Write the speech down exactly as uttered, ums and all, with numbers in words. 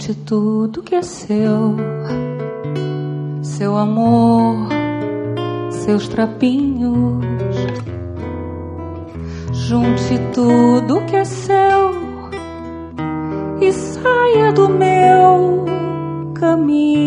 Junte tudo que é seu, seu amor, seus trapinhos. Junte tudo que é seu e saia do meu